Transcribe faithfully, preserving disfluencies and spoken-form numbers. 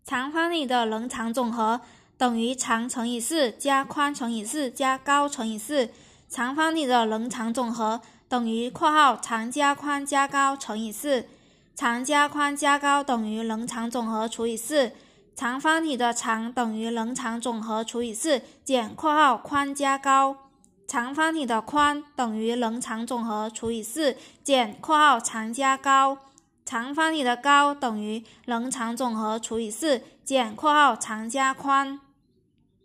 长方体的棱长总和等于长乘以四加宽乘以四加高乘以四。长方体的棱长总和等于括号长加宽加高乘以四。长加宽加高等于棱长总和除以四。长方体的长等于棱长总和除以四减括号宽加高。长方体的宽等于棱长总和除以四减括号长加高。长方体的高等于棱长总和除以四减括号长加宽。